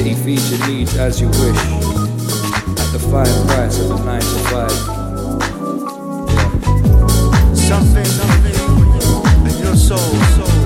City feature needs as you wish. At the fine price of a 9 to 5. Something in your soul.